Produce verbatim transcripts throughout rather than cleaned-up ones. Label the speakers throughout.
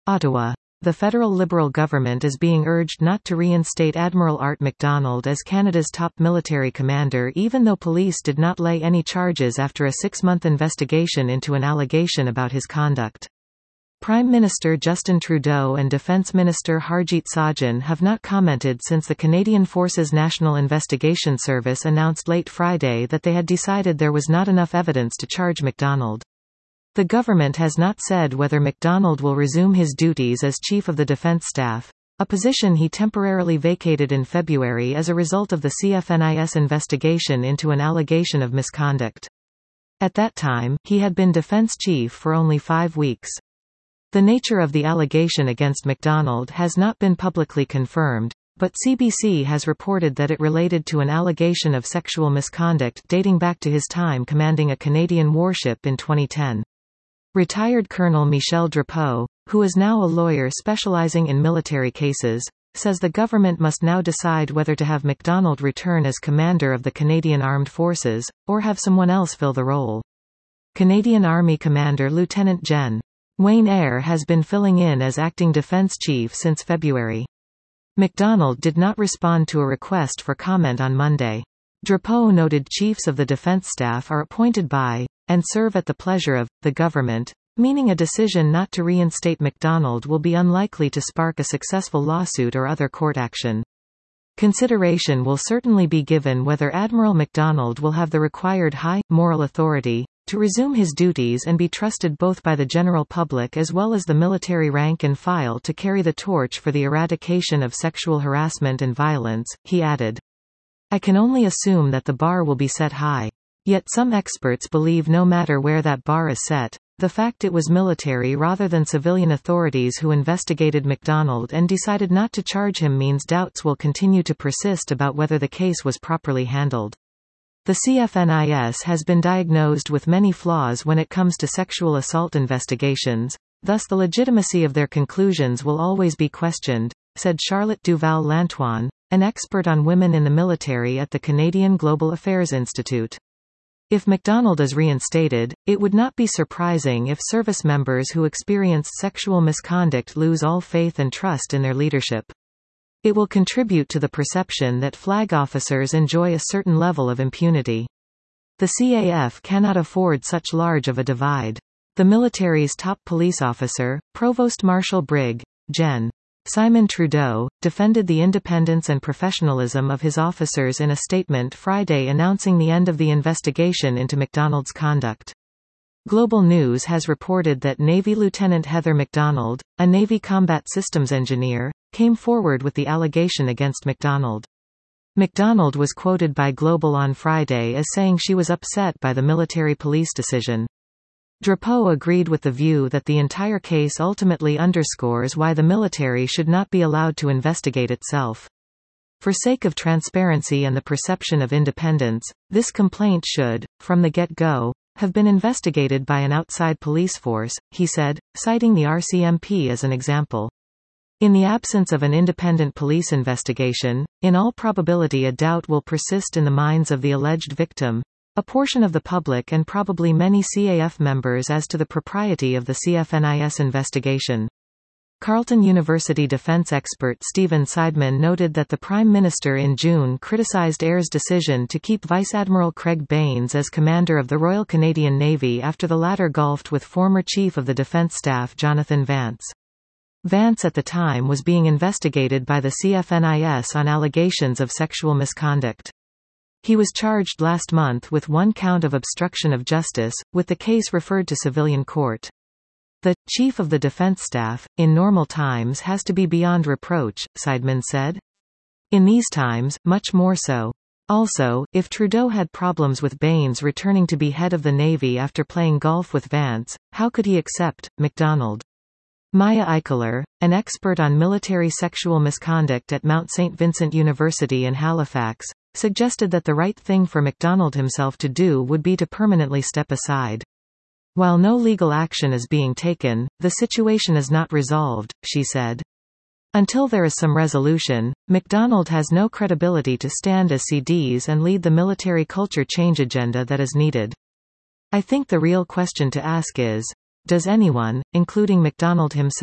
Speaker 1: Ottawa. The federal Liberal government is being urged not to reinstate Admiral Art MacDonald as Canada's top military commander even though police did not lay any charges after a six-month investigation into an allegation about his conduct. Prime Minister Justin Trudeau and Defence Minister Harjit Sajjan have not commented since the Canadian Forces National Investigation Service announced late Friday that they had decided there was not enough evidence to charge MacDonald. The government has not said whether MacDonald will resume his duties as Chief of the Defence Staff, a position he temporarily vacated in February as a result of the C F N I S investigation into an allegation of misconduct. At that time, he had been Defence Chief for only five weeks. The nature of the allegation against MacDonald has not been publicly confirmed, but C B C has reported that it related to an allegation of sexual misconduct dating back to his time commanding a Canadian warship in twenty ten. Retired Colonel Michel Drapeau, who is now a lawyer specializing in military cases, says the government must now decide whether to have MacDonald return as commander of the Canadian Armed Forces, or have someone else fill the role. Canadian Army Commander Lieutenant Gen. Wayne Eyre has been filling in as acting defence chief since February. MacDonald did not respond to a request for comment on Monday. Drapeau noted chiefs of the defence staff are appointed by, and serve at the pleasure of, the government, meaning a decision not to reinstate MacDonald will be unlikely to spark a successful lawsuit or other court action. Consideration will certainly be given whether Admiral MacDonald will have the required high, moral authority, to resume his duties and be trusted both by the general public as well as the military rank and file to carry the torch for the eradication of sexual harassment and violence, he added. I can only assume that the bar will be set high. Yet some experts believe no matter where that bar is set, the fact it was military rather than civilian authorities who investigated MacDonald and decided not to charge him means doubts will continue to persist about whether the case was properly handled. The C F N I S has been diagnosed with many flaws when it comes to sexual assault investigations, thus the legitimacy of their conclusions will always be questioned, said Charlotte Duval-Lantoine, an expert on women in the military at the Canadian Global Affairs Institute. If MacDonald is reinstated, it would not be surprising if service members who experienced sexual misconduct lose all faith and trust in their leadership. It will contribute to the perception that flag officers enjoy a certain level of impunity. The C A F cannot afford such large of a divide. The military's top police officer, Provost Marshal Brig. Gen. Simon Trudeau, defended the independence and professionalism of his officers in a statement Friday announcing the end of the investigation into MacDonald's conduct. Global News has reported that Navy Lieutenant Heather MacDonald, a Navy combat systems engineer, came forward with the allegation against MacDonald. MacDonald was quoted by Global on Friday as saying she was upset by the military police decision. Drapeau agreed with the view that the entire case ultimately underscores why the military should not be allowed to investigate itself. For sake of transparency and the perception of independence, this complaint should, from the get-go, have been investigated by an outside police force, he said, citing the R C M P as an example. In the absence of an independent police investigation, in all probability a doubt will persist in the minds of the alleged victim, a portion of the public and probably many C A F members as to the propriety of the C F N I S investigation. Carleton University defense expert Stephen Seidman noted that the Prime Minister in June criticised Eyre's decision to keep Vice Admiral Craig Baines as commander of the Royal Canadian Navy after the latter golfed with former Chief of the Defence Staff Jonathan Vance. Vance at the time was being investigated by the C F N I S on allegations of sexual misconduct. He was charged last month with one count of obstruction of justice, with the case referred to civilian court. The Chief of the Defence Staff, in normal times has to be beyond reproach, Seidman said. In these times, much more so. Also, if Trudeau had problems with Baines returning to be head of the Navy after playing golf with Vance, how could he accept MacDonald? Maya Eichler, an expert on military sexual misconduct at Mount Saint Vincent University in Halifax, suggested that the right thing for MacDonald himself to do would be to permanently step aside. While no legal action is being taken, the situation is not resolved, she said. Until there is some resolution, MacDonald has no credibility to stand as C Ds and lead the military culture change agenda that is needed. I think the real question to ask is, does anyone, including MacDonald himself,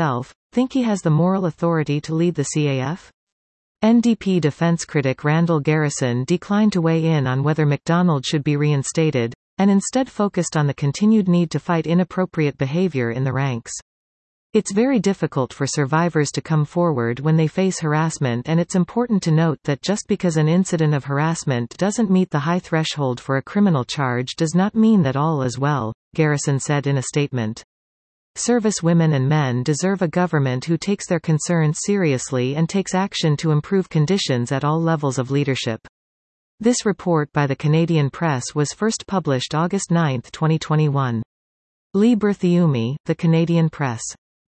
Speaker 1: Think he has the moral authority to lead the C A F? N D P defense critic Randall Garrison declined to weigh in on whether MacDonald should be reinstated, and instead focused on the continued need to fight inappropriate behavior in the ranks. It's very difficult for survivors to come forward when they face harassment, and it's important to note that just because an incident of harassment doesn't meet the high threshold for a criminal charge does not mean that all is well, Garrison said in a statement. Service women and men deserve a government who takes their concerns seriously and takes action to improve conditions at all levels of leadership. This report by the Canadian Press was first published August ninth, twenty twenty-one. Lee Berthiaume, The Canadian Press.